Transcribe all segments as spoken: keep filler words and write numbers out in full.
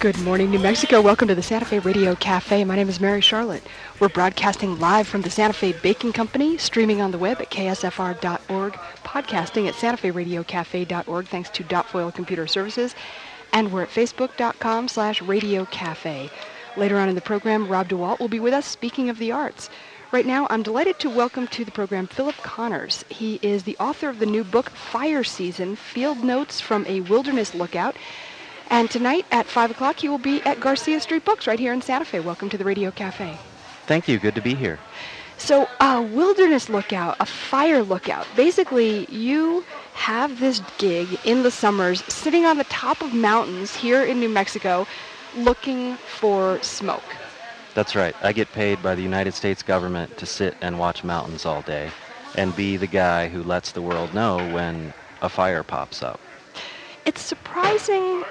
Good morning, New Mexico. Welcome to the Santa Fe Radio Cafe. My name is Mary Charlotte. We're broadcasting live from the Santa Fe Baking Company, streaming on the web at K S F R dot org, podcasting at Santa Fe Radio Cafe dot org, thanks to Dot Foil Computer Services, and we're at Facebook dot com slash Radio Cafe. Later on in the program, Rob DeWalt will be with us, speaking of the arts. Right now, I'm delighted to welcome to the program Philip Connors. He is the author of the new book, Fire Season, Field Notes from a Wilderness Lookout. And tonight at five o'clock, he will be at Garcia Street Books right here in Santa Fe. Welcome to the Radio Cafe. Thank you. Good to be here. So a wilderness lookout, a fire lookout. Basically, you have this gig in the summers sitting on the top of mountains here in New Mexico looking for smoke. That's right. I get paid by the United States government to sit and watch mountains all day and be the guy who lets the world know when a fire pops up. It's surprising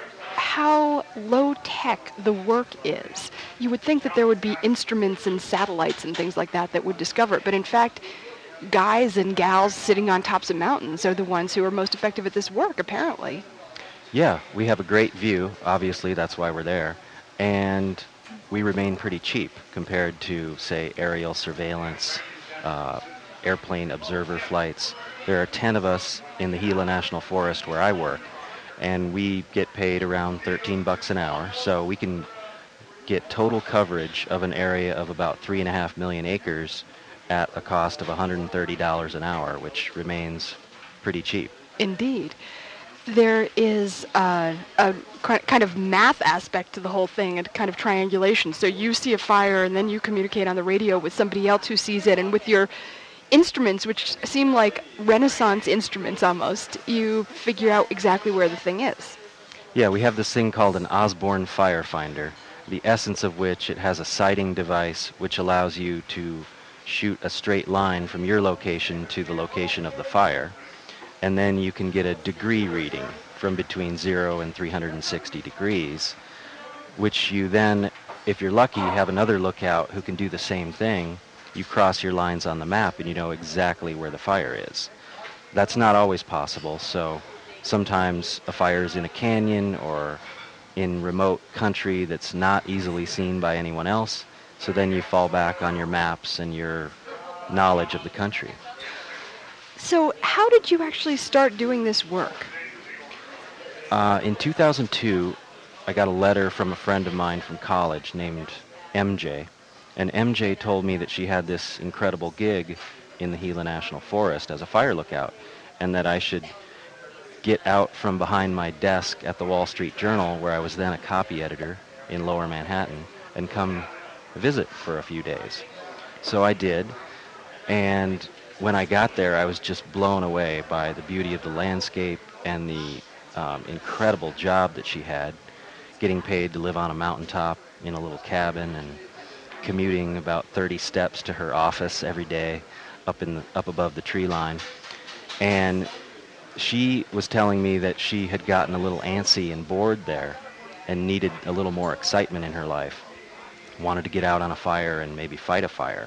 how low-tech the work is. You would think that there would be instruments and satellites and things like that that would discover it, but in fact, guys and gals sitting on tops of mountains are the ones who are most effective at this work, apparently. Yeah, we have a great view. Obviously, that's why we're there. And we remain pretty cheap compared to, say, aerial surveillance, uh, airplane observer flights. There are ten of us in the Gila National Forest where I work, and we get paid around thirteen bucks an hour, so we can get total coverage of an area of about three and a half million acres at a cost of one hundred thirty dollars an hour, which remains pretty cheap. Indeed. There is uh, a kind of math aspect to the whole thing, and kind of triangulation. So you see a fire, and then you communicate on the radio with somebody else who sees it, and with your instruments, which seem like Renaissance instruments almost, you figure out exactly where the thing is. Yeah, we have this thing called an Osborne Firefinder, the essence of which it has a sighting device which allows you to shoot a straight line from your location to the location of the fire, and then you can get a degree reading from between zero and three hundred sixty degrees, which you then, if you're lucky, have another lookout who can do the same thing. You cross your lines on the map and you know exactly where the fire is. That's not always possible, so sometimes a fire is in a canyon or in remote country that's not easily seen by anyone else, so then you fall back on your maps and your knowledge of the country. So how did you actually start doing this work? Uh, in two thousand two, I got a letter from a friend of mine from college named M J. And M J told me that she had this incredible gig in the Gila National Forest as a fire lookout, and that I should get out from behind my desk at the Wall Street Journal, where I was then a copy editor in Lower Manhattan, and come visit for a few days. So I did, and when I got there, I was just blown away by the beauty of the landscape and the um, incredible job that she had, getting paid to live on a mountaintop in a little cabin and commuting about thirty steps to her office every day up in the, up above the tree line. And she was telling me that she had gotten a little antsy and bored there and needed a little more excitement in her life. Wanted to get out on a fire and maybe fight a fire.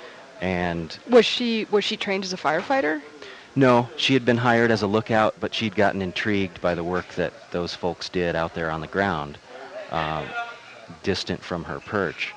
And was she was she trained as a firefighter? No, she had been hired as a lookout, but she'd gotten intrigued by the work that those folks did out there on the ground, uh, distant from her perch.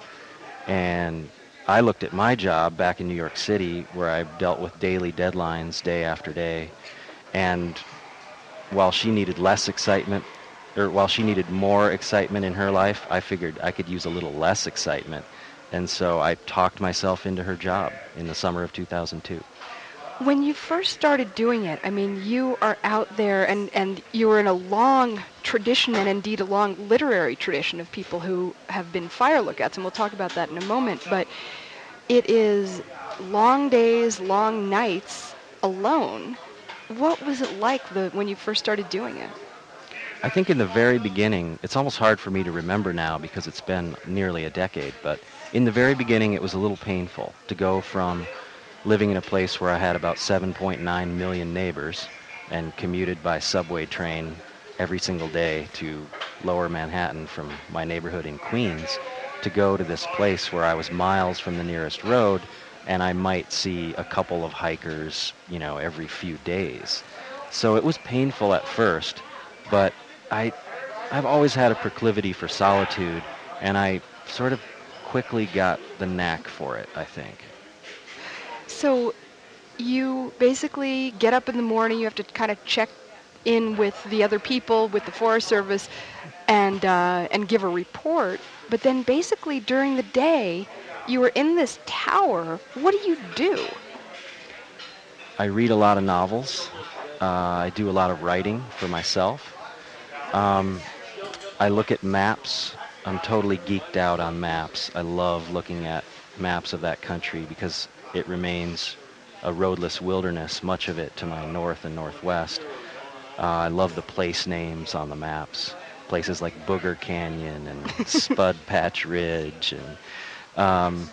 And I looked at my job back in New York City, where I dealt with daily deadlines day after day. And while she needed less excitement, or while she needed more excitement in her life, I figured I could use a little less excitement. And so I talked myself into her job in the summer of two thousand two. When you first started doing it, I mean, you are out there, and, and you were in a long tradition, and indeed a long literary tradition of people who have been fire lookouts, and we'll talk about that in a moment, but it is long days, long nights alone. What was it like the, when you first started doing it? I think in the very beginning, it's almost hard for me to remember now because it's been nearly a decade, but in the very beginning it was a little painful to go from living in a place where I had about seven point nine million neighbors and commuted by subway train every single day to Lower Manhattan from my neighborhood in Queens, to go to this place where I was miles from the nearest road and I might see a couple of hikers, you know, every few days. So it was painful at first, but I I've always had a proclivity for solitude, and I sort of quickly got the knack for it, I think. So you basically get up in the morning, you have to kind of check in with the other people, with the Forest Service, and uh, and give a report. But then basically during the day, you were in this tower. What do you do? I read a lot of novels. Uh, I do a lot of writing for myself. Um, I look at maps. I'm totally geeked out on maps. I love looking at maps of that country because it remains a roadless wilderness, much of it to my north and northwest. Uh, I love the place names on the maps. Places like Booger Canyon and Spud Patch Ridge. And, um,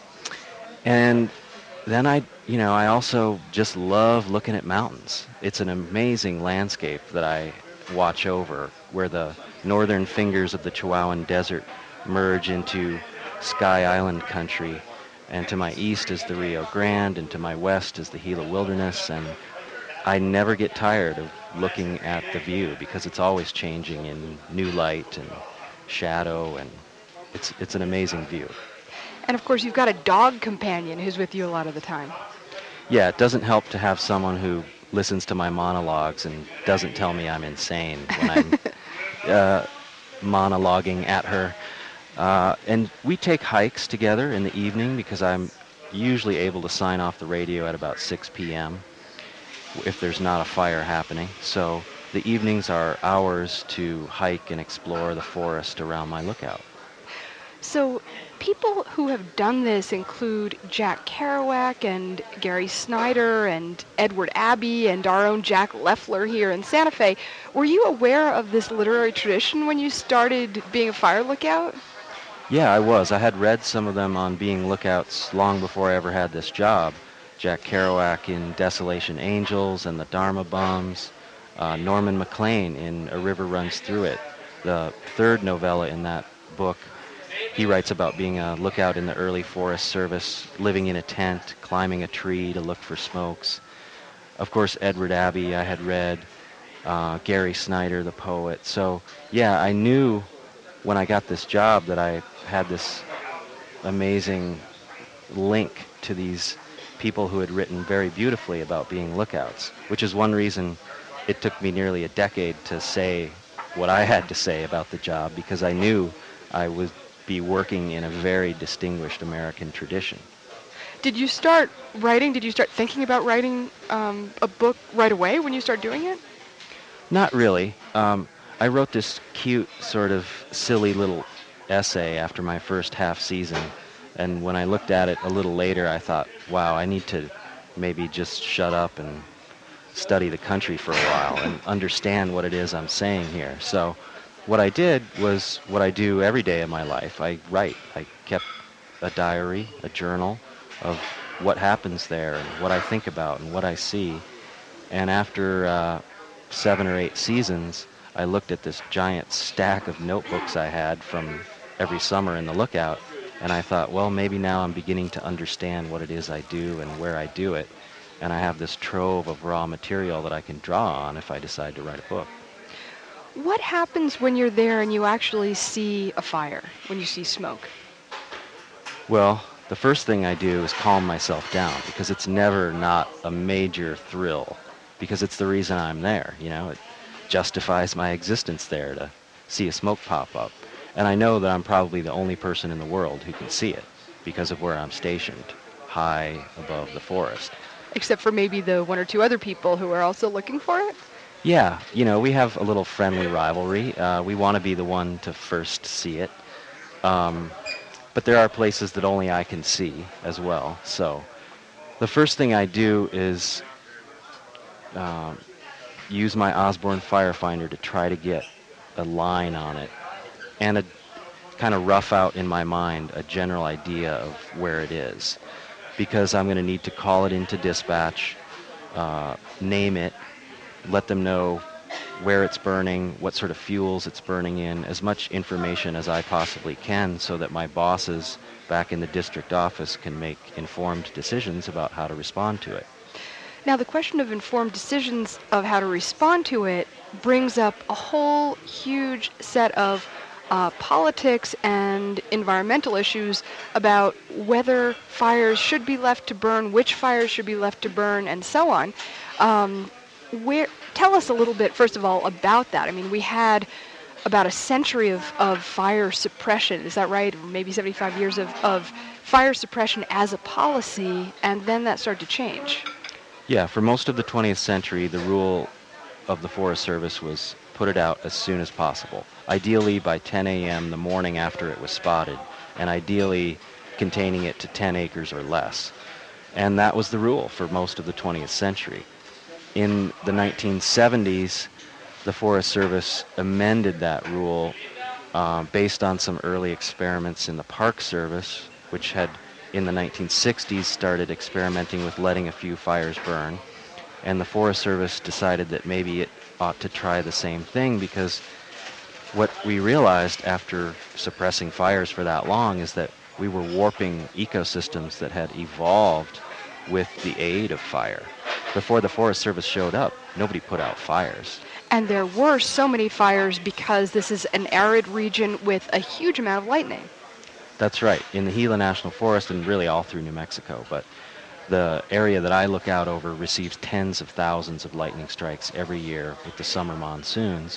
and then I, you know, I also just love looking at mountains. It's an amazing landscape that I watch over, where the northern fingers of the Chihuahuan Desert merge into Sky Island country, and to my east is the Rio Grande, and to my west is the Gila Wilderness, and I never get tired of looking at the view because it's always changing in new light and shadow, and it's it's an amazing view. And of course, you've got a dog companion who's with you a lot of the time. Yeah, it doesn't help to have someone who listens to my monologues and doesn't tell me I'm insane when I'm uh, monologuing at her. Uh, and we take hikes together in the evening because I'm usually able to sign off the radio at about six p.m. if there's not a fire happening. So the evenings are hours to hike and explore the forest around my lookout. So people who have done this include Jack Kerouac and Gary Snyder and Edward Abbey and our own Jack Leffler here in Santa Fe. Were you aware of this literary tradition when you started being a fire lookout? Yeah, I was. I had read some of them on being lookouts long before I ever had this job. Jack Kerouac in Desolation Angels and the Dharma Bums. Uh, Norman MacLean in A River Runs Through It. The third novella in that book, he writes about being a lookout in the early Forest Service, living in a tent, climbing a tree to look for smokes. Of course, Edward Abbey I had read, uh, Gary Snyder, the poet. So, yeah, I knew when I got this job that I had this amazing link to these people who had written very beautifully about being lookouts, which is one reason it took me nearly a decade to say what I had to say about the job, because I knew I would be working in a very distinguished American tradition. Did you start writing? Did you start thinking about writing um, a book right away when you started doing it? Not really. Um, I wrote this cute, sort of silly little essay after my first half season, and when I looked at it a little later, I thought, wow, I need to maybe just shut up and study the country for a while and understand what it is I'm saying here. So what I did was what I do every day of my life. I write. I kept a diary, a journal of what happens there and what I think about and what I see. And after uh, seven or eight seasons, I looked at this giant stack of notebooks I had from every summer in the lookout, and I thought, well, maybe now I'm beginning to understand what it is I do and where I do it, and I have this trove of raw material that I can draw on if I decide to write a book. What happens when you're there and you actually see a fire, when you see smoke? Well, the first thing I do is calm myself down, because it's never not a major thrill, because it's the reason I'm there, you know. It justifies my existence there to see a smoke pop up. And I know that I'm probably the only person in the world who can see it because of where I'm stationed, high above the forest. Except for maybe the one or two other people who are also looking for it? Yeah, you know, we have a little friendly rivalry. Uh, we want to be the one to first see it. Um, but there are places that only I can see as well. So the first thing I do is um, use my Osborne Firefinder to try to get a line on it and a kind of rough out in my mind a general idea of where it is, because I'm going to need to call it into dispatch, uh, name it, let them know where it's burning, what sort of fuels it's burning in, as much information as I possibly can so that my bosses back in the district office can make informed decisions about how to respond to it. Now, the question of informed decisions of how to respond to it brings up a whole huge set of uh, politics and environmental issues about whether fires should be left to burn, which fires should be left to burn, and so on. Um, where, tell us a little bit, first of all, about that. I mean, we had about a century of, of fire suppression, is that right? Or maybe seventy-five years of, of fire suppression as a policy, and then that started to change. Yeah, for most of the twentieth century, the rule of the Forest Service was put it out as soon as possible, ideally by ten a.m. the morning after it was spotted, and ideally containing it to ten acres or less. And that was the rule for most of the twentieth century. In the nineteen seventies, the Forest Service amended that rule uh, based on some early experiments in the Park Service, which had in the nineteen sixties started experimenting with letting a few fires burn. And the Forest Service decided that maybe it ought to try the same thing, because what we realized after suppressing fires for that long is that we were warping ecosystems that had evolved with the aid of fire. Before the Forest Service showed up, nobody put out fires. And there were so many fires because this is an arid region with a huge amount of lightning. That's right, in the Gila National Forest and really all through New Mexico. But the area that I look out over receives tens of thousands of lightning strikes every year with the summer monsoons.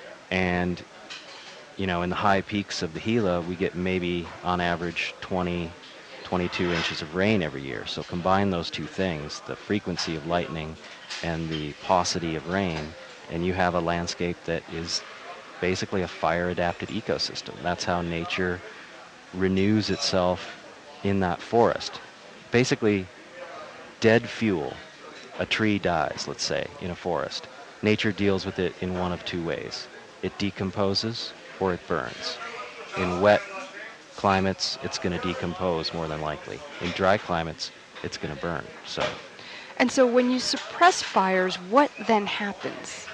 And, you know, in the high peaks of the Gila, we get maybe on average twenty, twenty-two inches of rain every year. So combine those two things, the frequency of lightning and the paucity of rain, and you have a landscape that is basically a fire-adapted ecosystem. That's how nature renews itself in that forest. Basically, dead fuel, a tree dies, let's say, in a forest. Nature deals with it in one of two ways. It decomposes or it burns. In wet climates, it's going to decompose more than likely. In dry climates, it's going to burn. So, and so when you suppress fires, what then happens?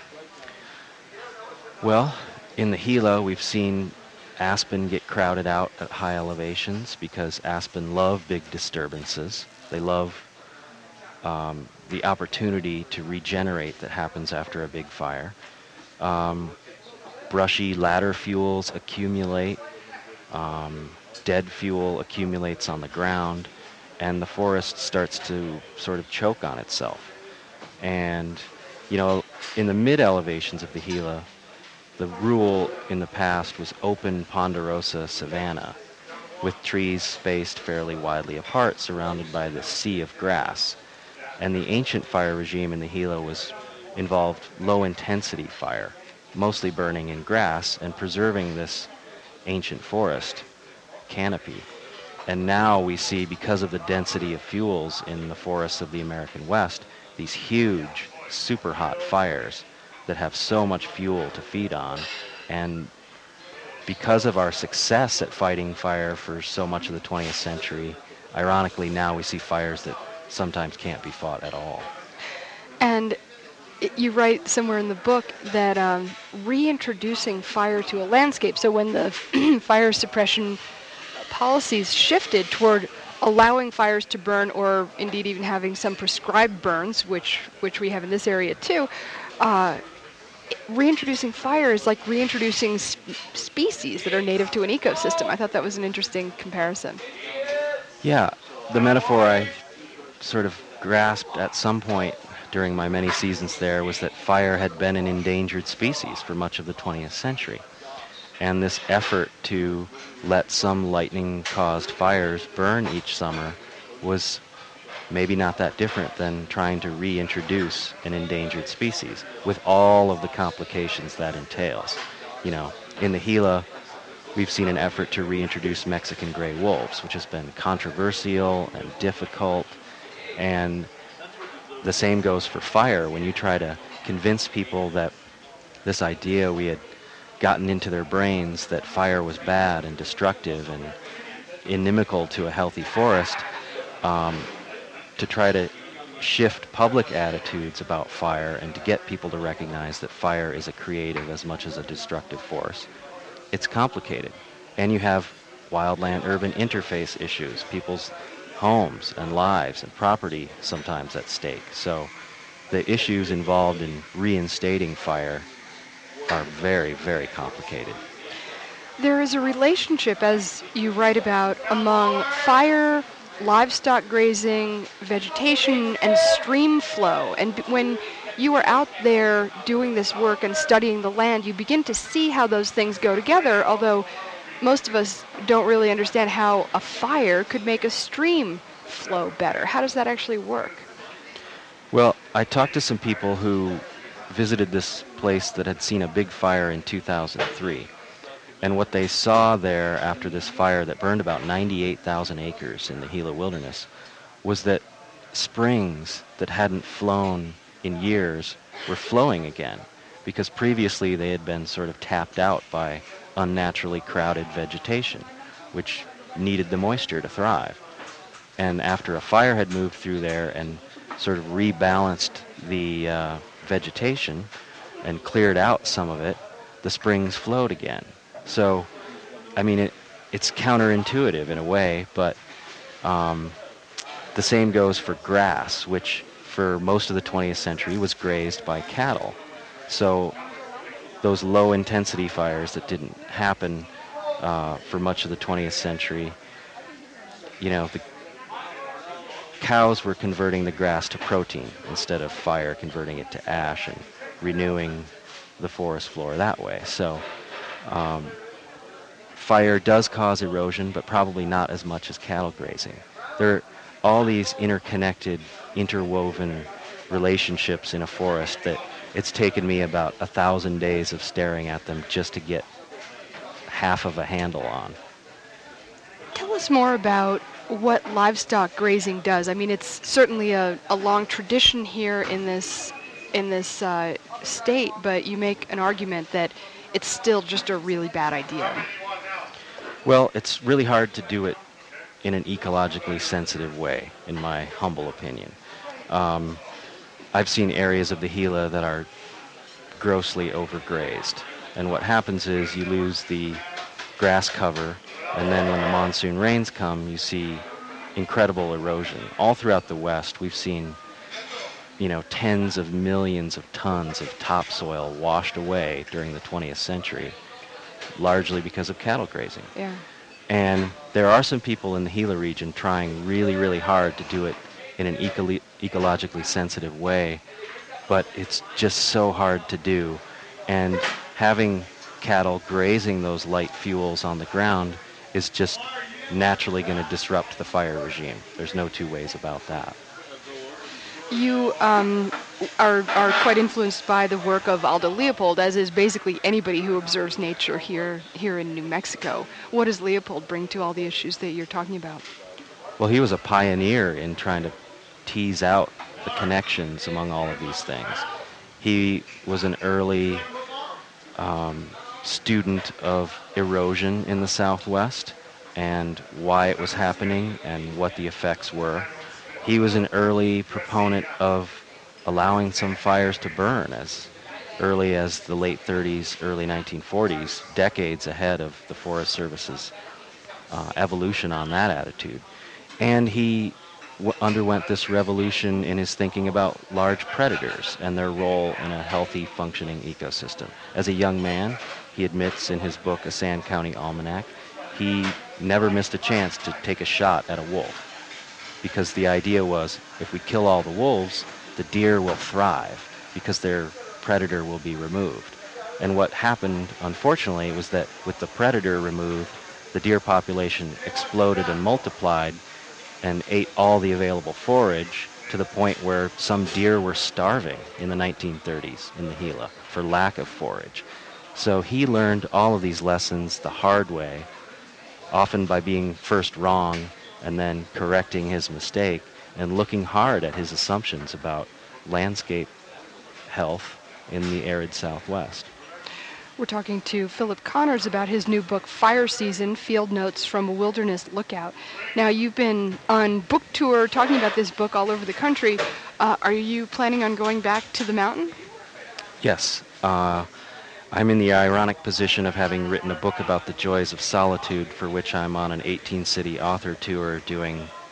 Well, in the Gila, we've seen aspen get crowded out at high elevations because aspen love big disturbances. They love um, the opportunity to regenerate that happens after a big fire. Um, brushy ladder fuels accumulate. Um, dead fuel accumulates on the ground, and the forest starts to sort of choke on itself. And, you know, in the mid-elevations of the Gila, the rule in the past was open ponderosa savanna with trees spaced fairly widely apart, surrounded by this sea of grass. And the ancient fire regime in the Gila was involved low-intensity fire, mostly burning in grass and preserving this ancient forest canopy. And now we see, because of the density of fuels in the forests of the American West, these huge, super hot fires that have so much fuel to feed on. And because of our success at fighting fire for so much of the twentieth century, ironically now we see fires that sometimes can't be fought at all. And you write somewhere in the book that um, reintroducing fire to a landscape, so when the fire suppression policies shifted toward allowing fires to burn, or indeed even having some prescribed burns, which which we have in this area too, uh, reintroducing fire is like reintroducing sp- species that are native to an ecosystem. I thought that was an interesting comparison. Yeah, the metaphor I sort of grasped at some point during my many seasons there was that fire had been an endangered species for much of the twentieth century. And this effort to let some lightning-caused fires burn each summer was maybe not that different than trying to reintroduce an endangered species, with all of the complications that entails. You know, in the Gila, we've seen an effort to reintroduce Mexican gray wolves, which has been controversial and difficult. And the same goes for fire. When you try to convince people that this idea we had gotten into their brains that fire was bad and destructive and inimical to a healthy forest, um, to try to shift public attitudes about fire and to get people to recognize that fire is a creative as much as a destructive force, it's complicated. And you have wildland-urban interface issues. People's homes and lives and property sometimes at stake. So the issues involved in reinstating fire are very, very complicated. There is a relationship, as you write about, among fire, livestock grazing, vegetation, and stream flow. And b- when you are out there doing this work and studying the land, you begin to see how those things go together, although most of us don't really understand how a fire could make a stream flow better. How does that actually work? Well, I talked to some people who visited this place that had seen a big fire in two thousand three. And what they saw there after this fire that burned about ninety-eight thousand acres in the Gila Wilderness was that springs that hadn't flown in years were flowing again, because previously they had been sort of tapped out by unnaturally crowded vegetation, which needed the moisture to thrive. And after a fire had moved through there and sort of rebalanced the uh, vegetation and cleared out some of it, the springs flowed again. So, I mean, it, it's counterintuitive in a way, but um, the same goes for grass, which for most of the twentieth century was grazed by cattle. So those low-intensity fires that didn't happen uh, for much of the twentieth century, you know, the cows were converting the grass to protein instead of fire converting it to ash and renewing the forest floor that way. So um, fire does cause erosion, but probably not as much as cattle grazing. There are all these interconnected, interwoven relationships in a forest that it's taken me about a thousand days of staring at them just to get half of a handle on. Tell us more about what livestock grazing does. I mean, it's certainly a, a long tradition here in this in this uh, state, but you make an argument that it's still just a really bad idea. Well, it's really hard to do it in an ecologically sensitive way, in my humble opinion. Um, I've seen areas of the Gila that are grossly overgrazed, and what happens is you lose the grass cover, and then when the monsoon rains come, you see incredible erosion. All throughout the West, we've seen, you know, tens of millions of tons of topsoil washed away during the twentieth century, largely because of cattle grazing. Yeah. And there are some people in the Gila region trying really, really hard to do it in an eco- ecologically sensitive way, but it's just so hard to do. And having cattle grazing those light fuels on the ground is just naturally going to disrupt the fire regime. There's no two ways about that. You um, are, are quite influenced by the work of Aldo Leopold, as is basically anybody who observes nature here here in New Mexico. What does Leopold bring to all the issues that you're talking about? Well, he was a pioneer in trying to tease out the connections among all of these things. He was an early um, student of erosion in the Southwest and why it was happening and what the effects were. He was an early proponent of allowing some fires to burn as early as the late thirties, early nineteen forties, decades ahead of the Forest Service's uh, evolution on that attitude. And he w- underwent this revolution in his thinking about large predators and their role in a healthy, functioning ecosystem. As a young man, he admits in his book, A Sand County Almanac, he never missed a chance to take a shot at a wolf, because the idea was if we kill all the wolves, the deer will thrive because their predator will be removed. And what happened, unfortunately, was that with the predator removed, the deer population exploded and multiplied and ate all the available forage to the point where some deer were starving in the nineteen thirties in the Gila for lack of forage. So he learned all of these lessons the hard way, often by being first wrong and then correcting his mistake and looking hard at his assumptions about landscape health in the arid Southwest. We're talking to Philip Connors about his new book, Fire Season, Field Notes from a Wilderness Lookout. Now, you've been on book tour talking about this book all over the country. Uh, are you planning on going back to the mountain? Yes. Uh, I'm in the ironic position of having written a book about the joys of solitude, for which I'm on an eighteen-city author tour doing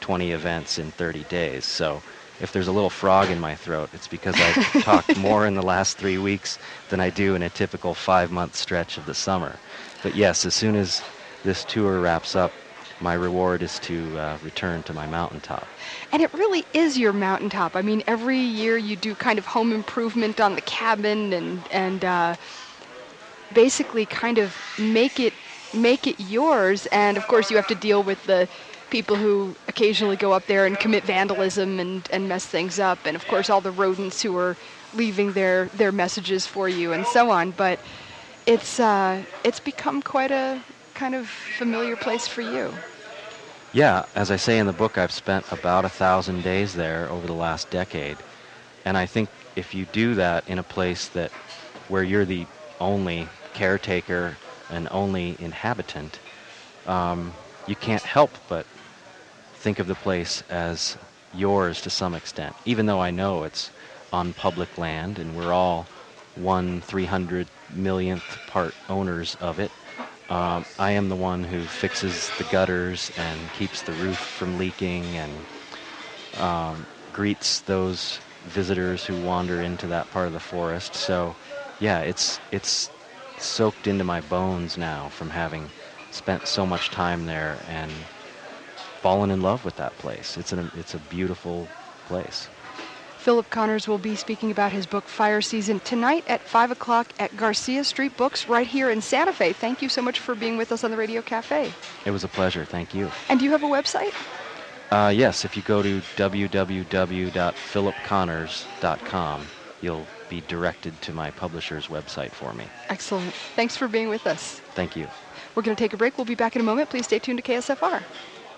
twenty events in thirty days. So if there's a little frog in my throat, it's because I've talked more in the last three weeks than I do in a typical five-month stretch of the summer. But yes, as soon as this tour wraps up, my reward is to uh, return to my mountaintop. And it really is your mountaintop. I mean, every year you do kind of home improvement on the cabin and and uh, basically kind of make it make it yours. And of course, you have to deal with the people who occasionally go up there and commit vandalism and, and mess things up. And of course, all the rodents who are leaving their, their messages for you and so on. But it's uh, it's become quite a kind of familiar place for you. Yeah, as I say in the book, I've spent about a thousand days there over the last decade. And I think if you do that in a place that where you're the only caretaker and only inhabitant, um, you can't help but think of the place as yours to some extent, even though I know it's on public land and we're all one three hundred millionth part owners of it. Um, I am the one who fixes the gutters and keeps the roof from leaking and um, greets those visitors who wander into that part of the forest. So, yeah, it's it's soaked into my bones now from having spent so much time there and fallen in love with that place. It's an it's a beautiful place. Philip Connors will be speaking about his book Fire Season tonight at five o'clock at Garcia Street Books right here in Santa Fe. Thank you so much for being with us on the Radio Cafe. It was a pleasure. Thank you. And do you have a website? Uh, yes, if you go to w w w dot philip connors dot com, you'll be directed to my publisher's website for me. Excellent. Thanks for being with us. Thank you. We're going to take a break. We'll be back in a moment. Please stay tuned to K S F R.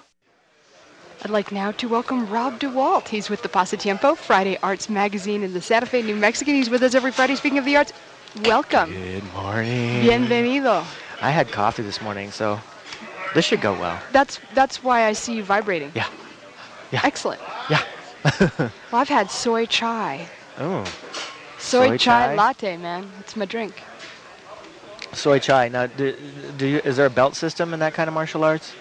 I'd like now to welcome Rob DeWalt. He's with the Pasatiempo, Friday Arts Magazine in the Santa Fe, New Mexican. He's with us every Friday speaking of the arts. Welcome. Good morning. Bienvenido. I had coffee this morning, so this should go well. That's that's why I see you vibrating. Yeah. Yeah. Excellent. Yeah. Well, I've had soy chai. Oh. Soy, Soy chai, chai? latte, man. It's my drink. Soy chai. Now, do, do you, is there a belt system in that kind of martial arts?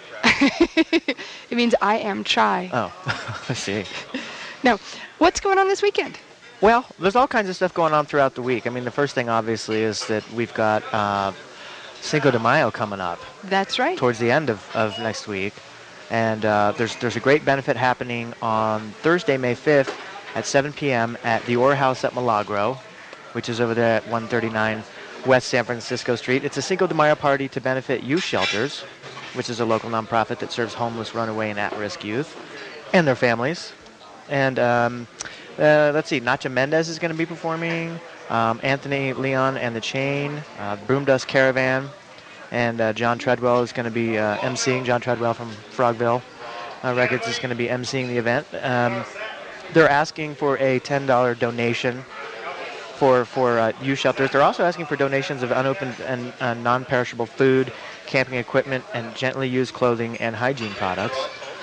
It means I am chai. Oh, I see. Now, what's going on this weekend? Well, there's all kinds of stuff going on throughout the week. I mean, the first thing, obviously, is that we've got uh, Cinco de Mayo coming up That's right. towards the end of, of next week. And uh, there's there's a great benefit happening on Thursday, May fifth at seven p.m. at the Orr House at Milagro, which is over there at one thirty-nine West San Francisco Street. It's a Cinco de Mayo party to benefit youth shelters, which is a local nonprofit that serves homeless, runaway, and at-risk youth and their families. And um, uh, let's see, Nacha Mendez is going to be performing, um, Anthony Leon and the Chain, uh, Broom Dust Caravan, and uh, John Treadwell is going to be uh, emceeing. John Treadwell from Frogville uh, Records is going to be emceeing the event. Um, they're asking for a ten dollar donation for for uh, youth shelters. They're also asking for donations of unopened and uh, non-perishable food, camping equipment, and gently used clothing and hygiene products.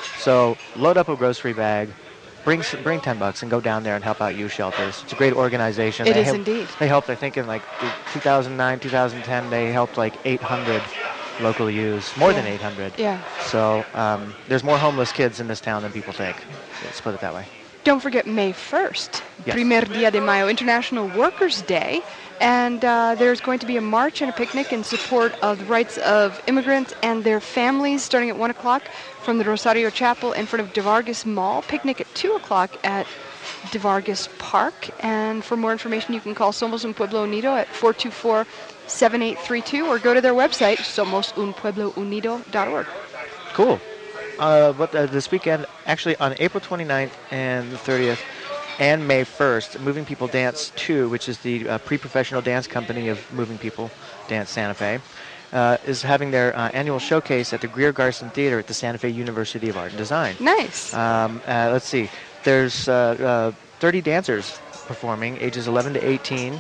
So load up a grocery bag, bring s- bring ten bucks, and go down there and help out youth shelters. It's a great organization. It They is help- indeed. They helped, I think, in like two thousand nine, two thousand ten, they helped like eight hundred local youths, more than Yeah. eight hundred. Yeah. So um, there's more homeless kids in this town than people think. Let's put it that way. Don't forget May first, Yes. Primer Dia de Mayo, International Workers' Day. And uh, there's going to be a march and a picnic in support of the rights of immigrants and their families starting at one o'clock from the Rosario Chapel in front of De Vargas Mall. Picnic at two o'clock at De Vargas Park. And for more information, you can call Somos Un Pueblo Unido at four two four, seven eight three two or go to their website, somos un pueblo unido dot org. Cool. Uh, but uh, this weekend, actually on April twenty-ninth and the thirtieth, and May first, Moving People Dance two, which is the uh, pre-professional dance company of Moving People Dance Santa Fe, uh, is having their uh, annual showcase at the Greer Garson Theater at the Santa Fe University of Art and Design. Nice. Um, uh, let's see. There's uh, uh, thirty dancers performing, ages eleven to eighteen.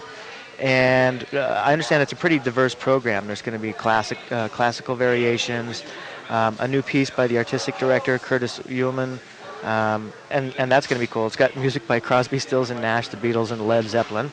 And uh, I understand it's a pretty diverse program. There's going to be classic, uh, classical variations, um, a new piece by the artistic director, Curtis Uhlman, um, and, and that's going to be cool. It's got music by Crosby, Stills and Nash, the Beatles, and Led Zeppelin.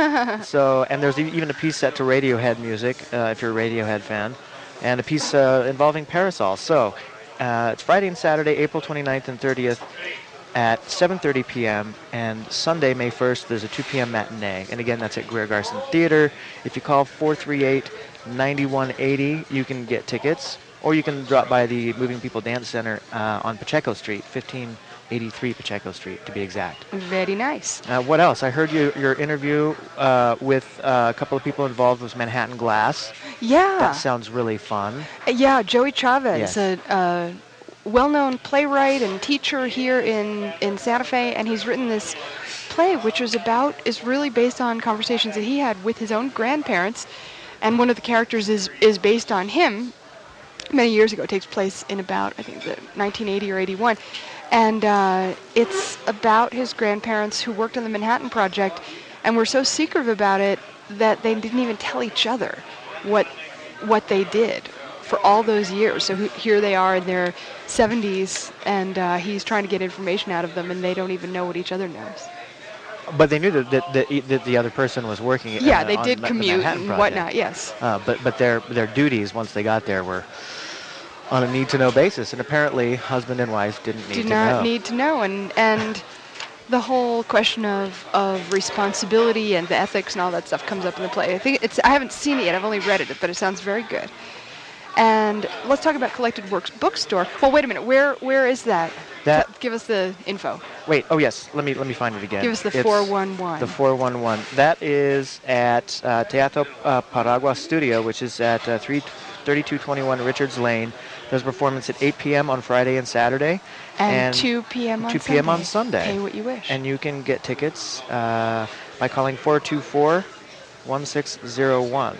So, and there's e- even a piece set to Radiohead music, uh, if you're a Radiohead fan, and a piece uh, involving Parasol. So, Uh, it's Friday and Saturday, April twenty-ninth and thirtieth at seven thirty p.m. And Sunday, May first, there's a two p.m. matinee. And again, that's at Greer Garson Theater. If you call four three eight, nine one eight zero, you can get tickets. Or you can drop by the Moving People Dance Center uh, on Pacheco Street, fifteen eighty-three Pacheco Street, to be exact. Very nice. Uh, what else? I heard you, your interview uh, with uh, a couple of people involved with Manhattan Glass. Yeah. That sounds really fun. Uh, Yeah, Joey Chavez, Yes. a, a well-known playwright and teacher here in, in Santa Fe, and he's written this play which is about, is really based on conversations that he had with his own grandparents, and one of the characters is, is based on him many years ago. It takes place in about, I think, the nineteen eighty or eighty-one. And uh, it's about his grandparents who worked on the Manhattan Project and were so secretive about it that they didn't even tell each other what what they did for all those years. So he- here they are in their seventies, and uh, he's trying to get information out of them, and they don't even know what each other knows. But they knew that, that, that, e- that the other person was working. Yeah, uh, they on did Ma- the commute Manhattan and Project. whatnot, yes. Uh, but but their their duties once they got there were on a need-to-know basis, and apparently husband and wife didn't need Do to not know. need to know. And, and the whole question of, of responsibility and the ethics and all that stuff comes up in the play. I think it's, I haven't seen it yet, I've only read it, but it sounds very good. And let's talk about Collected Works Bookstore. Well, wait a minute, where where is that? That- T- give us the info. Wait, oh yes, let me let me find it again. Give us the It's four one one. The four one one. That is at uh, Teatro uh, Paragua Studio, which is at uh, three thirty-two twenty-one Richards Lane. There's a performance at eight p.m. on Friday and Saturday. And, two p.m. on two p.m. on Sunday. Pay what you wish. And you can get tickets uh, by calling four two four, one six zero one.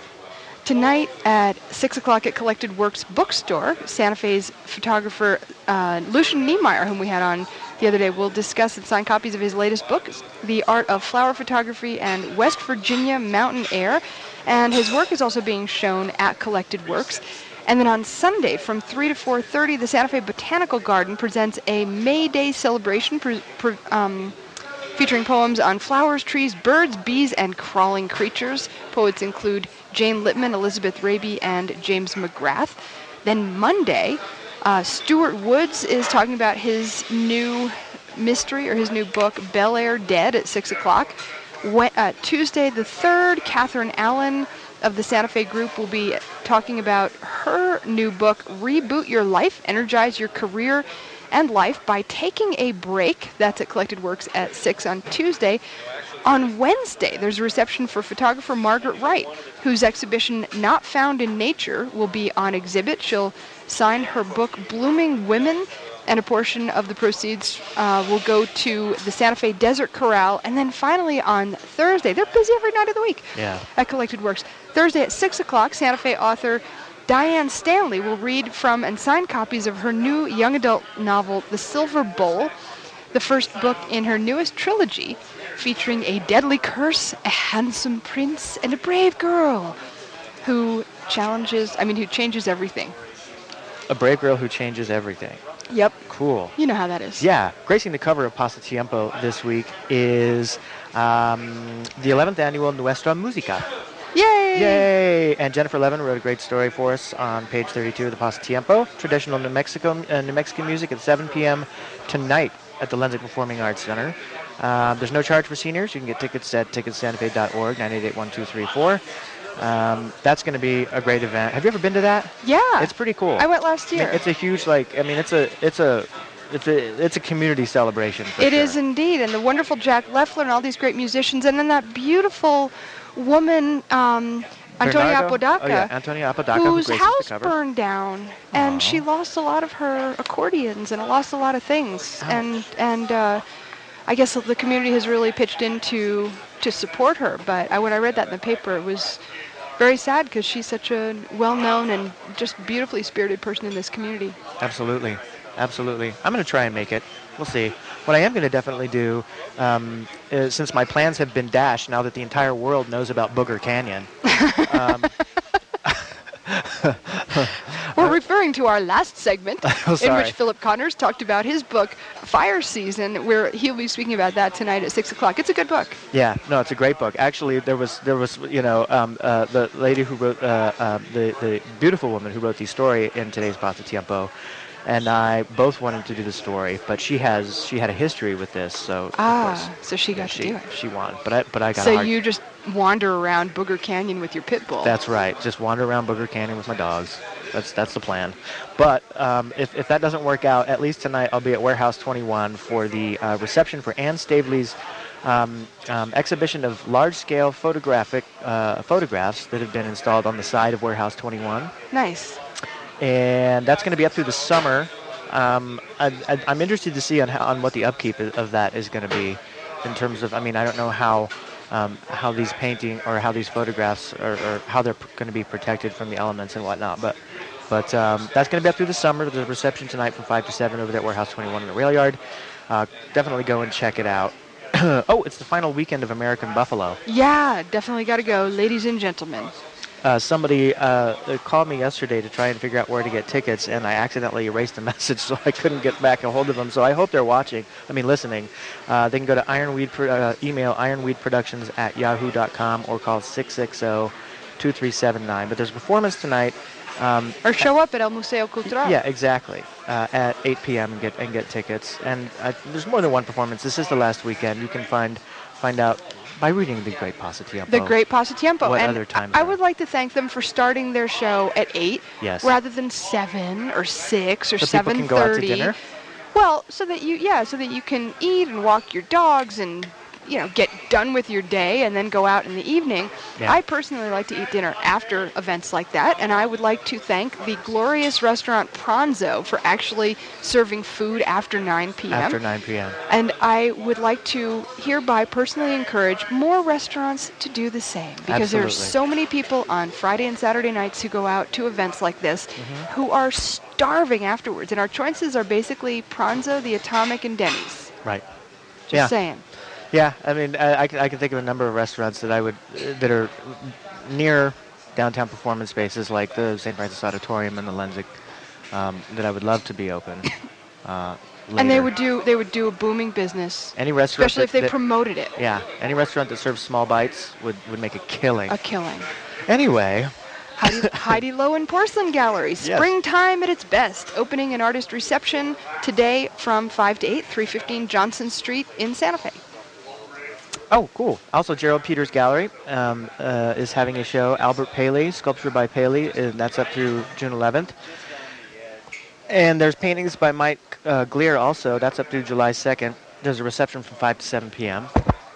Tonight at six o'clock at Collected Works Bookstore, Santa Fe's photographer uh, Lucian Niemeyer, whom we had on the other day, will discuss and sign copies of his latest book, The Art of Flower Photography and West Virginia Mountain Air. And his work is also being shown at Collected Works. And then on Sunday from three to four thirty, the Santa Fe Botanical Garden presents a May Day celebration pre- pre- um, featuring poems on flowers, trees, birds, bees, and crawling creatures. Poets include Jane Littman, Elizabeth Raby, and James McGrath. Then Monday, uh, Stuart Woods is talking about his new mystery, or his new book, Bel Air Dead, at six o'clock. When, uh, Tuesday the third, Catherine Allen of the Santa Fe Group will be talking about her new book, Reboot Your Life, Energize Your Career and Life by Taking a Break. That's at Collected Works at six on Tuesday. On Wednesday, there's a reception for photographer Margaret Wright, whose exhibition Not Found in Nature will be on exhibit. She'll sign her book Blooming Women, and a portion of the proceeds uh, will go to the Santa Fe Desert Corral. And then finally on Thursday, they're busy every night of the week Yeah. at Collected Works. Thursday at six o'clock, Santa Fe author Diane Stanley will read from and sign copies of her new young adult novel, The Silver Bowl, the first book in her newest trilogy, featuring a deadly curse, a handsome prince, and a brave girl who challenges, I mean, who changes everything. A brave girl who changes everything. Yep. Cool. You know how that is. Yeah, gracing the cover of Pasta Tiempo this week is um, the eleventh annual Nuestra Musica. Yay! Yay! And Jennifer Levin wrote a great story for us on page thirty-two of the Pasta Tiempo. Traditional New Mexico, uh, New Mexican music at seven p.m. tonight at the Lenzik Performing Arts Center. Uh, there's no charge for seniors. You can get tickets at tickets santa fe dot org, nine eight eight, one two three four. Um, that's going to be a great event. Have you ever been to that? Yeah. It's pretty cool. I went last I mean, year. it's a huge, like, I mean, it's a, it's a, it's a, it's a community celebration. For It sure. is indeed, and the wonderful Jack Leffler and all these great musicians, and then that beautiful woman, um, Antonia Bernardo- Apodaca, Oh, yeah, Antonia Apodaca, who whose graces house the cover. burned down, and Aw. she lost a lot of her accordions and lost a lot of things, Ouch. and and uh, I guess the community has really pitched in to, to support her. But I, when I read that in the paper, it was very sad because she's such a well-known and just beautifully spirited person in this community. Absolutely. Absolutely. I'm going to try and make it. We'll see. What I am going to definitely do, um, is, since my plans have been dashed now that the entire world knows about Booger Canyon, um, We're referring to our last segment Oh, in sorry. which Philip Connors talked about his book, Fire Season, where he'll be speaking about that tonight at six o'clock. It's a good book. yeah, no, it's a great book. Actually, there was, there was, you know, um, uh, the lady who wrote, uh, uh, the, the beautiful woman who wrote the story in today's Pasta Tiempo and I both wanted to do the story, but she has she had a history with this, so of Ah, course so she yeah, got to she do it. she won. But I but I got So a hard. you just wander around Booger Canyon with your pit bull. That's right. Just wander around Booger Canyon with my dogs. That's that's the plan. But um, if, if that doesn't work out, at least tonight I'll be at Warehouse twenty-one for the uh, reception for Ann Stavely's um, um, exhibition of large-scale photographic uh, photographs that have been installed on the side of Warehouse twenty-one. Nice. And that's going to be up through the summer. Um, I, I, I'm interested to see on how, on what the upkeep of of that is going to be, in terms of. I mean, I don't know how. Um, how these painting or how these photographs are, or how they're going to be protected from the elements and whatnot. But but um, that's going to be up through the summer. There's a reception tonight from five to seven over there at Warehouse twenty-one in the rail yard. Uh, definitely go and check it out. Oh, it's the final weekend of American Buffalo. Yeah, definitely got to go, ladies and gentlemen. Uh, somebody uh, called me yesterday to try and figure out where to get tickets, and I accidentally erased a message, so I couldn't get back a hold of them. So I hope they're watching. I mean, listening. Uh, they can go to Ironweed, uh, email ironweedproductions at yahoo dot com or call six six zero, two three seven nine. But there's a performance tonight. Um, Or show up at El Museo Cultural. yeah, exactly. Uh, at eight p.m. and get and get tickets. And uh, there's more than one performance. This is the last weekend. You can find find out by reading the Great Pasatiempo. The Great Pasatiempo. What and other times I are- would like to thank them for starting their show at eight Yes. rather than seven or six or So people seven can go out to thirty. dinner? Well, so that you yeah, so that you can eat and walk your dogs and you know get done with your day and then go out in the evening. Yeah. I personally like to eat dinner after events like that, and I would like to thank the glorious restaurant Pranzo for actually serving food after nine p.m. After nine p.m. And I would like to hereby personally encourage more restaurants to do the same, because there are Absolutely. so many people on Friday and Saturday nights who go out to events like this Mm-hmm. who are starving afterwards. And our choices are basically Pranzo, the Atomic, and Denny's. Right. Just Yeah. saying. Yeah, I mean, I, I, can, I can think of a number of restaurants that I would uh, that are near downtown performance spaces like the Saint Francis Auditorium and the Lenzik um, that I would love to be open. Uh, And they later. would do they would do a booming business, any restaurant, especially if that, they that- promoted it. yeah, any restaurant that serves small bites would, would make a killing. A killing. Anyway, Heidi, Heidi Lowen Porcelain Gallery, Yes. springtime at its best. Opening an artist reception today from five to eight, three fifteen Johnson Street in Santa Fe. oh, cool. Also, Gerald Peters Gallery um, uh, is having a show. Albert Paley, Sculpture by Paley, and that's up through June eleventh. And there's paintings by Mike uh, Glear also. That's up through July second. There's a reception from five to seven p.m.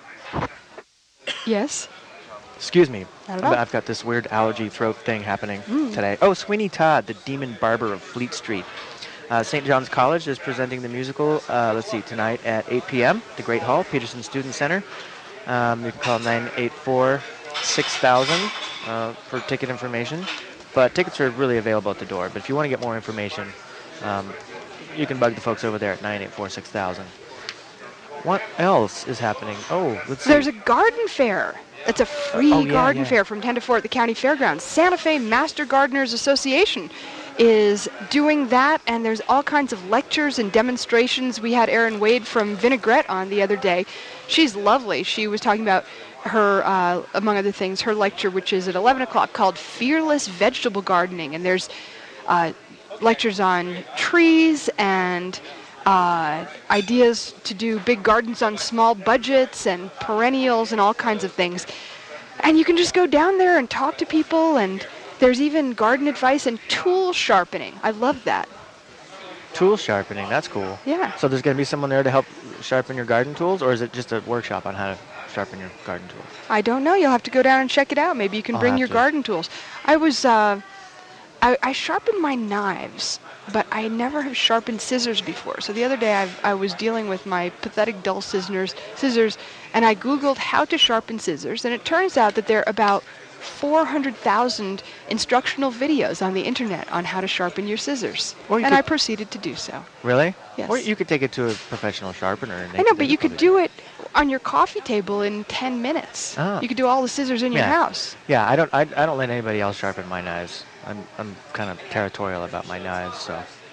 Yes. Excuse me. Not at all. I've got this weird allergy throat thing happening today. Oh, Sweeney Todd, the Demon Barber of Fleet Street. Uh, Saint John's College is presenting the musical, uh, let's see, tonight at eight p.m. The Great Hall, Peterson Student Center. Um, you can call nine eight four, six thousand uh, for ticket information. But tickets are really available at the door. But if you want to get more information, um, you can bug the folks over there at nine eight four, six thousand. What else is happening? Oh, let's see. There's a garden fair. It's a free Oh, yeah, garden yeah. fair from ten to four at the county fairgrounds. Santa Fe Master Gardeners Association is doing that, and there's all kinds of lectures and demonstrations. We had Erin Wade from Vinaigrette on the other day. She's lovely. She was talking about her, uh, among other things, her lecture, which is at eleven o'clock, called Fearless Vegetable Gardening. And there's uh, lectures on trees and uh, ideas to do big gardens on small budgets and perennials and all kinds of things. And you can just go down there and talk to people, and there's even garden advice and tool sharpening. I love that. Tool sharpening, that's cool. Yeah. So there's going to be someone there to help sharpen your garden tools, or is it just a workshop on how to sharpen your garden tools? I don't know. You'll have to go down and check it out. Maybe you can I'll bring have your to. garden tools. I was, uh, I, I sharpened my knives, but I never have sharpened scissors before. So the other day I, I was dealing with my pathetic dull scissors, scissors, and I Googled how to sharpen scissors, and it turns out that there are about four hundred thousand instructional videos on the internet on how to sharpen your scissors. Or you And could- I proceeded to do so. Really? Yes. Or you could take it to a professional sharpener. And they I know, could- but they you could could probably do it on your coffee table in ten minutes. Oh. You could do all the scissors in your Yeah. house. Yeah, I don't. I, I don't let anybody else sharpen my knives. I'm I'm kind of territorial about my knives, so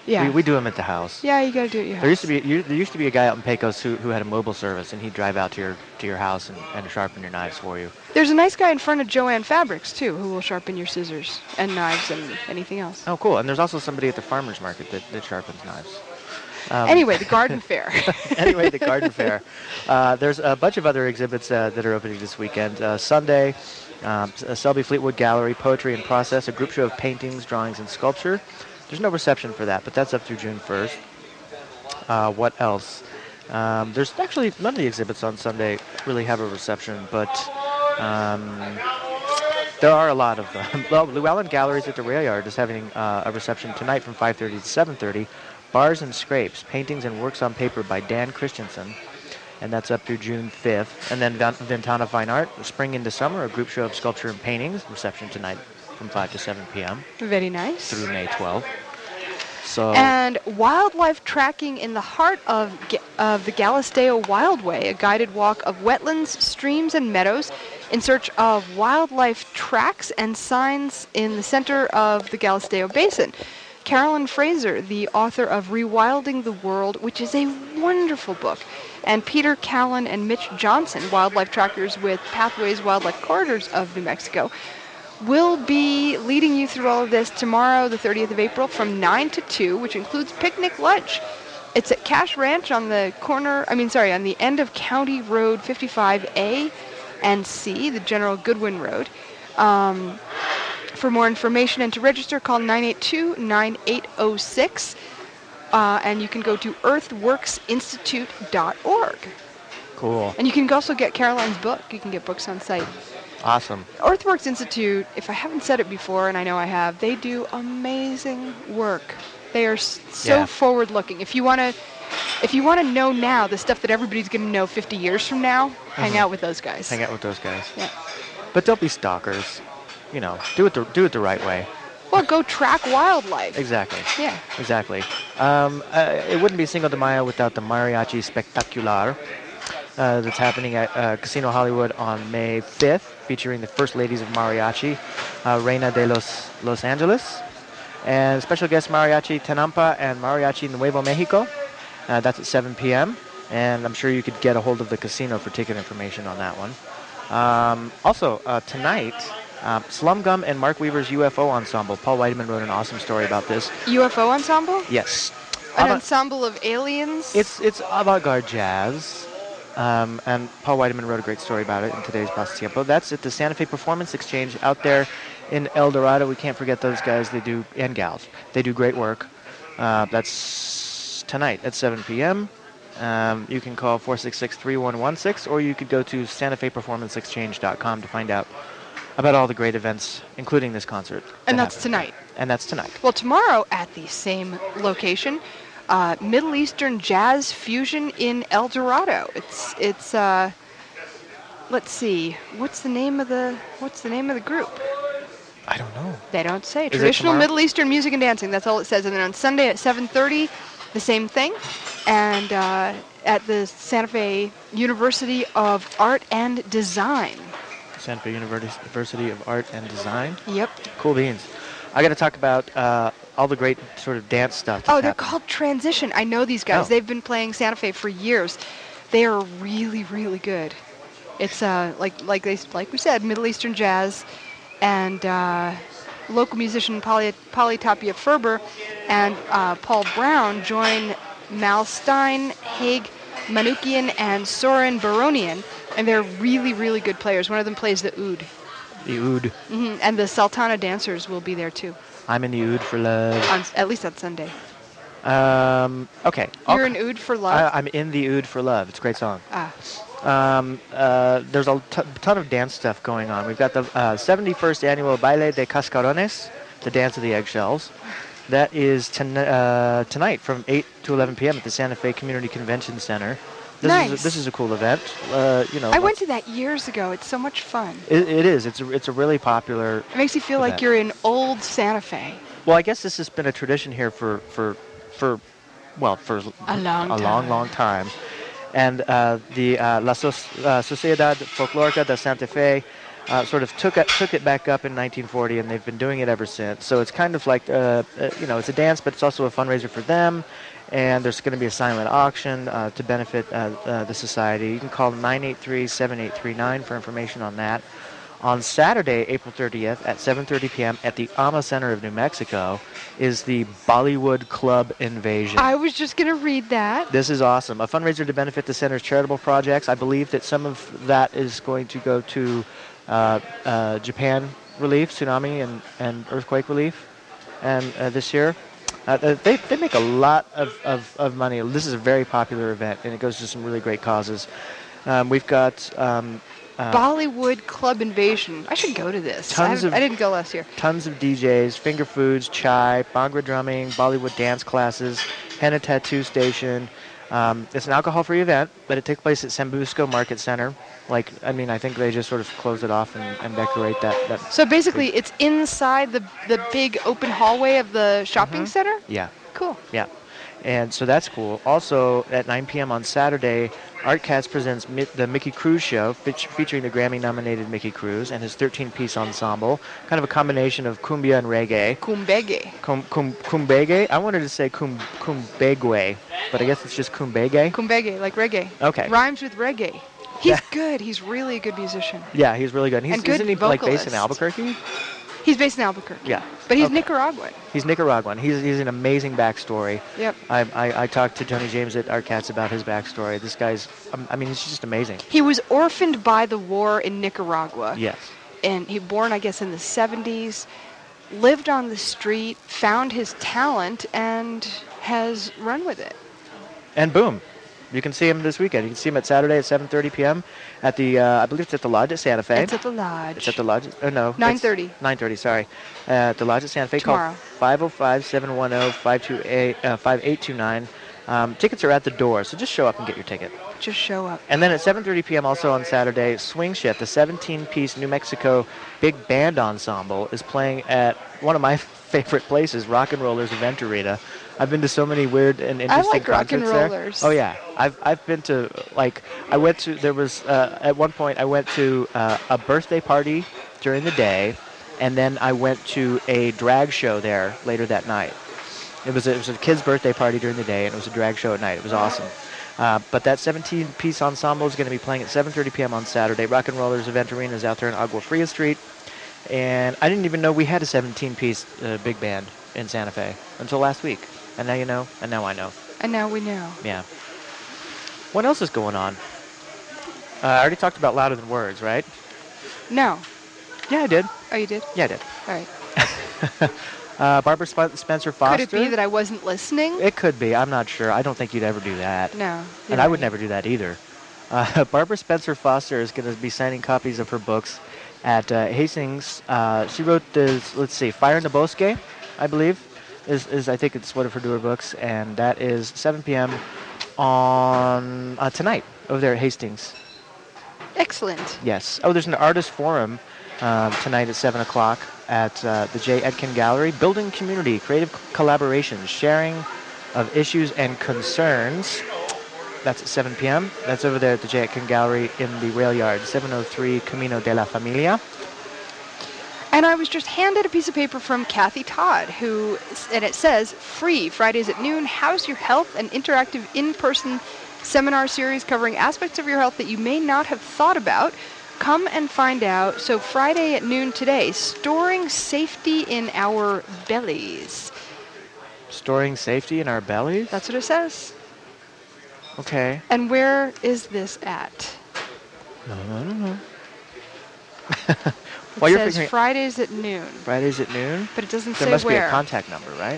Yeah. We, we do them at the house. Yeah, you gotta do it. There used to be you, there used to be a guy out in Pecos who, who had a mobile service, and he'd drive out to your to your house and, and sharpen your knives for you. There's a nice guy in front of Joanne Fabrics too, who will sharpen your scissors and knives and anything else. Oh, cool. And there's also somebody at the farmer's market that, that sharpens knives. Um, anyway, the garden fair. anyway, the garden fair. Uh, there's a bunch of other exhibits uh, that are opening this weekend. Uh, Sunday, um, Selby Fleetwood Gallery, Poetry in Process, a group show of paintings, drawings, and sculpture. There's no reception for that, but that's up through June first. Uh, what else? Um, there's actually none of the exhibits on Sunday really have a reception, but um, there are a lot of them. Well, Llewellyn Galleries at the Rail Yard is having uh, a reception tonight from five thirty to seven thirty. Bars and Scrapes, Paintings and Works on Paper by Dan Christensen, and that's up through June fifth. And then Ventana Fine Art, Spring into Summer, a group show of sculpture and paintings, reception tonight from five to seven p.m. Very nice. Through May twelfth. So and wildlife tracking in the heart of, of the Galisteo Wildway, a guided walk of wetlands, streams, and meadows in search of wildlife tracks and signs in the center of the Galisteo Basin. Carolyn Fraser, the author of Rewilding the World, which is a wonderful book, and Peter Callan and Mitch Johnson, wildlife trackers with Pathways Wildlife Corridors of New Mexico, will be leading you through all of this tomorrow, the thirtieth of April, from nine to two, which includes picnic lunch. It's at Cash Ranch on the corner, I mean, sorry, on the end of County Road fifty-five A and C, the General Goodwin Road. Um, For more information and to register, call nine eight two, nine eight zero six, uh, and you can go to earthworks institute dot org. Cool. And you can also get Caroline's book. You can get books on site. Awesome. Earthworks Institute, if I haven't said it before, and I know I have, they do amazing work. They are s- so Yeah. forward-looking. If you want to, if you want to know now the stuff that everybody's going to know fifty years from now, hang Mhm. out with those guys. Hang out with those guys. Yeah. But don't be stalkers. You know, do it the do it the right way. Well, go track wildlife. Exactly. Yeah. Exactly. Um, uh, it wouldn't be Cinco de Mayo without the Mariachi Spectacular uh, that's happening at uh, Casino Hollywood on May fifth, featuring the First Ladies of Mariachi, uh, Reina de los Los Angeles, and special guest Mariachi Tenampa and Mariachi Nuevo Mexico. Uh, that's at seven p.m. And I'm sure you could get a hold of the casino for ticket information on that one. Um, also, uh, tonight, um, Slum Gum and Mark Weaver's U F O Ensemble. Paul Whiteman wrote an awesome story about this. U F O Ensemble? Yes. An Avant- ensemble of aliens? It's it's avant-garde jazz, um, and Paul Whiteman wrote a great story about it in today's Pasatiempo. That's at the Santa Fe Performance Exchange out there in El Dorado. We can't forget those guys. They do, and gals. They do great work. Uh, that's tonight at seven p.m. Um, you can call four six six, three one one six, or you could go to santa fe performance exchange dot com to find out about all the great events, including this concert. And that that's happened. tonight. And that's tonight. Well, tomorrow at the same location, uh, Middle Eastern Jazz Fusion in El Dorado. It's it's. Uh, let's see. What's the name of the What's the name of the group? I don't know. They don't say. it Traditional tomorrow? Middle Eastern Music and Dancing. That's all it says. And then on Sunday at seven thirty, the same thing. And uh, at the Santa Fe University of Art and Design. Santa Fe University of Art and Design. Yep. Cool beans. I got to talk about uh, all the great sort of dance stuff. Oh, that's they're happening. called Transition. I know these guys. Oh. They've been playing Santa Fe for years. They are really, really good. It's uh, like like they like we said, Middle Eastern jazz, and uh, local musician Polly, Polly Tapia Ferber and uh, Paul Brown join Mal Stein, Haig Manukian, and Soren Baronian, and they're really, really good players. One of them plays the oud. The oud. hmm And the Sultana dancers will be there too, I'm in the oud for love. on, at least on Sunday. Um, okay. You're Okay. an oud for love? I, I'm in the oud for love. It's a great song. ah. Um, uh, there's a t- ton of dance stuff going on. We've got the uh, seventy-first annual Baile de Cascarones, the dance of the eggshells. That is ton- uh, tonight from eight to eleven p.m. at the Santa Fe Community Convention Center. This Nice. Is a, this is a cool event. Uh, you know, I went to that years ago. It's so much fun. It, it is. It's a, it's a really popular. It makes you feel like event. you're in old Santa Fe. Well, I guess this has been a tradition here for for for well for A long a time. long long time. And uh, the uh, La so- uh, Sociedad Folclórica de Santa Fe uh, sort of took it, took it back up in nineteen forty, and they've been doing it ever since. So it's kind of like, uh, uh, you know, it's a dance, but it's also a fundraiser for them. And there's going to be a silent auction uh, to benefit uh, uh, the society. You can call nine eight three, seven eight three nine for information on that. On Saturday, April thirtieth at seven thirty p.m. at the AMA Center of New Mexico is the Bollywood Club Invasion. I was just going to read that. This is awesome. A fundraiser to benefit the center's charitable projects. I believe that some of that is going to go to uh, uh, Japan relief, tsunami and, and earthquake relief and uh, this year. Uh, they, they make a lot of, of, of money. This is a very popular event, and it goes to some really great causes. Um, we've got... Um, uh, Bollywood Club Invasion. I should go to this. Tons I, of, I didn't go last year. Tons of D Js, finger foods, chai, bhangra drumming, Bollywood dance classes, henna tattoo station. Um, it's an alcohol-free event, but it takes place at Sambusco Market Center. Like, I mean, I think they just sort of close it off and, and decorate that, that. So basically, it's inside the the big open hallway of the shopping mm-hmm. center? Yeah. Cool. Yeah. And so that's cool. Also, at nine p.m. on Saturday, Art Cats presents Mi- the Mickey Cruz Show, fe- featuring the Grammy-nominated Mickey Cruz and his thirteen-piece ensemble, kind of a combination of cumbia and reggae. Kumbege. Kum, kum, kumbege? I wanted to say kum, kumbegwe, but I guess it's just kumbege. Kumbege, like reggae. Okay. Rhymes with reggae. He's Yeah. good. He's really a good musician. Yeah, he's really good. He's, And good isn't he like based in vocalist. Albuquerque? He's based in Albuquerque. Yeah. But he's Okay. Nicaraguan. He's Nicaraguan. He's, he's an amazing backstory. Yep. I, I, I talked to Tony James at Art Cats about his backstory. This guy's, um, I mean, he's just amazing. He was orphaned by the war in Nicaragua. Yes. And he born, I guess, in the seventies, lived on the street, found his talent, and has run with it. And boom, you can see him this weekend. You can see him at Saturday at seven thirty p.m. at the, uh, I believe it's at the Lodge at Santa Fe. It's at the Lodge. It's at the Lodge. Oh, no. nine thirty. nine thirty, sorry. Uh, at the Lodge at Santa Fe. Tomorrow. Call five oh five, seven one oh, five eight two nine. Um, tickets are at the door, so just show up and get your ticket. Just show up. And then at seven thirty p.m. also on Saturday, Swing Shift, the seventeen-piece New Mexico big band ensemble, is playing at one of my favorite places, Rock and Rollers Event Arena. I've been to so many weird and interesting like Rock and concerts there. Rollers. Oh yeah, I've I've been to like I went to there was uh, at one point I went to uh, a birthday party during the day, and then I went to a drag show there later that night. It was a, it was a kid's birthday party during the day, and it was a drag show at night. It was awesome. Uh, but that seventeen-piece ensemble is going to be playing at seven thirty p.m. on Saturday. Rock and Rollers Event Arena is out there in Agua Fria Street. And I didn't even know we had a seventeen-piece uh, big band in Santa Fe until last week. And now you know, and now I know. And now we know. Yeah. What else is going on? Uh, I already talked about Louder Than Words, right? No. Yeah, I did. Oh, you did? Yeah, I did. All right. uh, Barbara Sp- Spencer Foster. Could it be that I wasn't listening? It could be. I'm not sure. I don't think you'd ever do that. No. And I would never do that either. Uh, Barbara Spencer Foster is going to be signing copies of her books at uh, Hastings. Uh, she wrote this, let's see, Fire in the Bosque, I believe, is, is I think it's one of her newer books, and that is seven p.m. on uh, tonight over there at Hastings. Excellent. Yes. Oh, there's an artist forum um, tonight at seven o'clock at uh, the J. Etkin Gallery. Building community, creative collaborations, sharing of issues and concerns. That's at seven p.m. That's over there at the J. Etkin Gallery in the rail yard, seven oh three Camino de la Familia. And I was just handed a piece of paper from Kathy Todd, who, and it says, free, Fridays at noon, How's Your Health? An interactive in-person seminar series covering aspects of your health that you may not have thought about. Come and find out. So Friday at noon today, storing safety in our bellies. Storing safety in our bellies? That's what it says. Okay. And where is this at? No, I don't know. It While you're says figuring Fridays at noon, Fridays at noon? but it doesn't There say must where. be a contact number, right?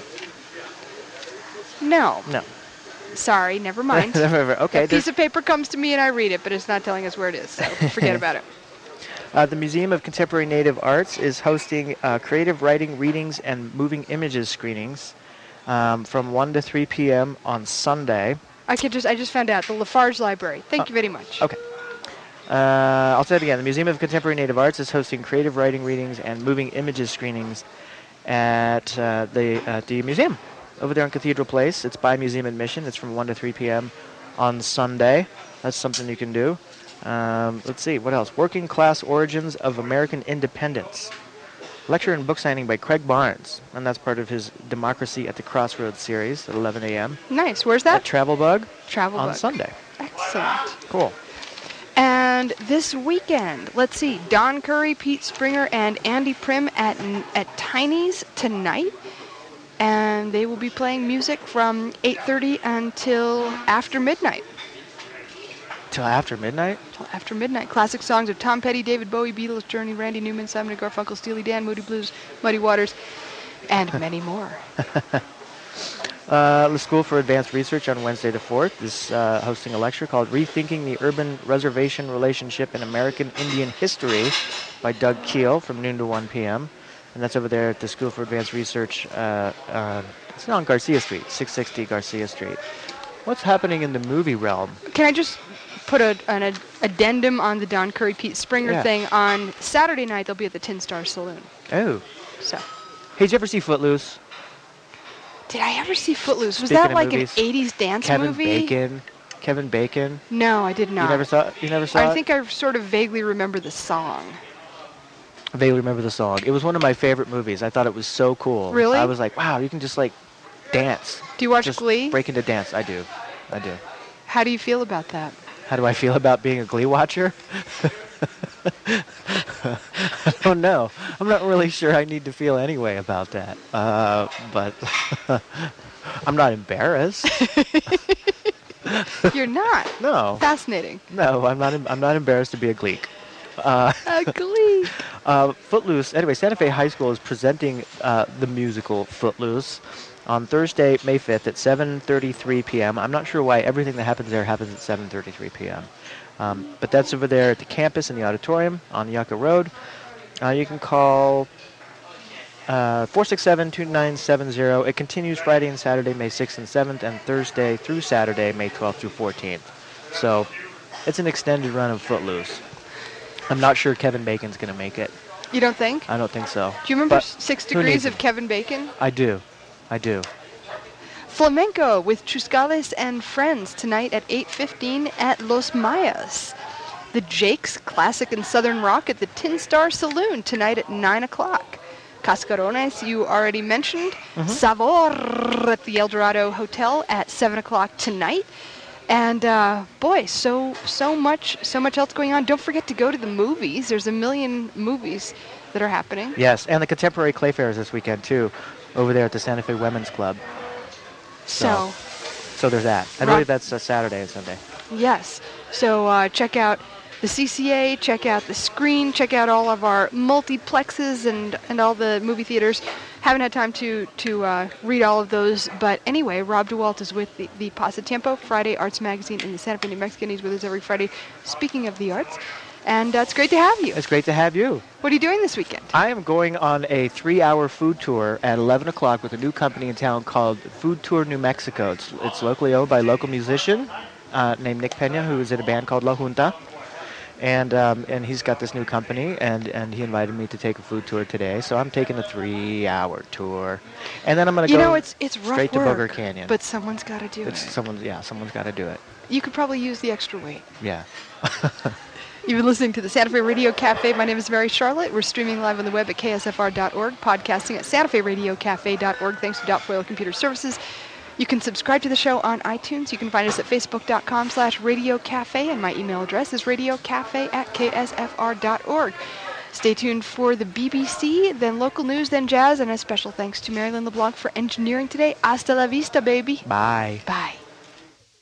No. No. Sorry, never mind. Okay. A piece of paper comes to me and I read it, but it's not telling us where it is, so forget about it. Uh, the Museum of Contemporary Native Arts is hosting uh, creative writing, readings, and moving images screenings um, from one to three p.m. on Sunday. I could just I just found out the Lafarge Library. Thank Oh, you very much. Okay. Uh, I'll say it again. The Museum of Contemporary Native Arts is hosting creative writing, readings, and moving images screenings at uh, the uh, the museum over there on Cathedral Place. It's by museum admission. It's from one to three p.m. on Sunday. That's something you can do. Um, let's see, what else? Working Class Origins of American Independence. Lecture and book signing by Craig Barnes, and that's part of his Democracy at the Crossroads series at eleven a.m. Nice. Where's At that? Travel Bug Travel on Bug. Sunday. Excellent. Cool. And this weekend, let's see, Don Curry, Pete Springer, and Andy Prim at at Tiny's tonight. And they will be playing music from eight thirty until after midnight. Till after midnight? Till after midnight. Classic songs of Tom Petty, David Bowie, Beatles, Journey, Randy Newman, Simon and Garfunkel, Steely Dan, Moody Blues, Muddy Waters, and many more. Uh, the School for Advanced Research on Wednesday the fourth is uh, hosting a lecture called Rethinking the Urban Reservation Relationship in American Indian History by Doug Keel from noon to one p.m. And that's over there at the School for Advanced Research. Uh, uh, it's on Garcia Street, six sixty Garcia Street. What's happening in the movie realm? Can I just put a, an ad- addendum on the Don Curry, Pete Springer Yeah. thing? On Saturday night, they'll be at the Tin Star Saloon. Oh. So, Hey, did you ever see Footloose? did I ever see Footloose? Was Speaking that of like movies, an eighties dance Kevin movie? Bacon. Kevin Bacon. No, I did not. You never saw. You never saw. I it? think I sort of vaguely remember the song. I vaguely remember the song. It was one of my favorite movies. I thought it was so cool. Really? I was like, wow, you can just like dance. Do you watch Just Glee? break into dance. I do. I do. How do you feel about that? How do I feel about being a Glee watcher? I don't know. I'm not really sure I need to feel any way about that. Uh, but I'm not embarrassed. You're not. No. Fascinating. No, I'm not. em- I'm not embarrassed to be a Gleek. Uh, A Glee. Uh, Footloose. Anyway, Santa Fe High School is presenting uh, the musical Footloose on Thursday, May fifth at seven thirty-three p.m. I'm not sure why everything that happens there happens at seven thirty-three p.m. Um, but that's over there at the campus in the auditorium on Yucca Road. Uh, you can call uh, four six seven, two nine seven zero. It continues Friday and Saturday, May sixth and seventh, and Thursday through Saturday, May twelfth through fourteenth. So it's an extended run of Footloose. I'm not sure Kevin Bacon's going to make it. You don't think? I don't think so. Do you remember But Six who Degrees needs of him? Kevin Bacon? I do. I do. Flamenco with Chuscales and Friends tonight at eight fifteen at Los Mayas. The Jakes Classic and Southern Rock at the Tin Star Saloon tonight at nine o'clock. Cascarones, you already mentioned. Mhm. Sabor at the El Dorado Hotel at seven o'clock tonight. And uh, boy, so so much so much else going on. Don't forget to go to the movies. There's a million movies that are happening. Yes, and the Contemporary Clay Fair is this weekend, too, over there at the Santa Fe Women's Club. So, So there's that. I Rock- believe that's uh, Saturday and Sunday. yes. So uh, check out the C C A, check out the Screen, check out all of our multiplexes and, and all the movie theaters. Haven't had time to, to uh, read all of those, but anyway, Rob DeWalt is with the, the Pasatiempo Friday Arts Magazine in the Santa Fe, New Mexican. He's with us every Friday, speaking of the arts. And uh, it's great to have you. It's great to have you. What are you doing this weekend? I am going on a three-hour food tour at eleven o'clock with a new company in town called Food Tour New Mexico. It's, it's locally owned by a local musician uh, named Nick Pena, who is in a band called La Junta. And um, and he's got this new company, and, and he invited me to take a food tour today. So I'm taking a three-hour tour, and then I'm gonna You go know, it's it's rough straight to work, Boger Canyon. but someone's got to do it's it. someone, yeah, someone's got to do it. You could probably use the extra weight. Yeah. You've been listening to the Santa Fe Radio Cafe. My name is Mary Charlotte. We're streaming live on the web at K S F R dot org, podcasting at Santa Fe Radio Cafe dot org. Thanks to Doubtfoil Computer Services. You can subscribe to the show on iTunes. You can find us at facebook dot com slash radio cafe, and my email address is radiocafe at K S F R dot org. Stay tuned for the B B C, then local news, then jazz, and a special thanks to Marilyn LeBlanc for engineering today. Hasta la vista, baby. Bye. Bye.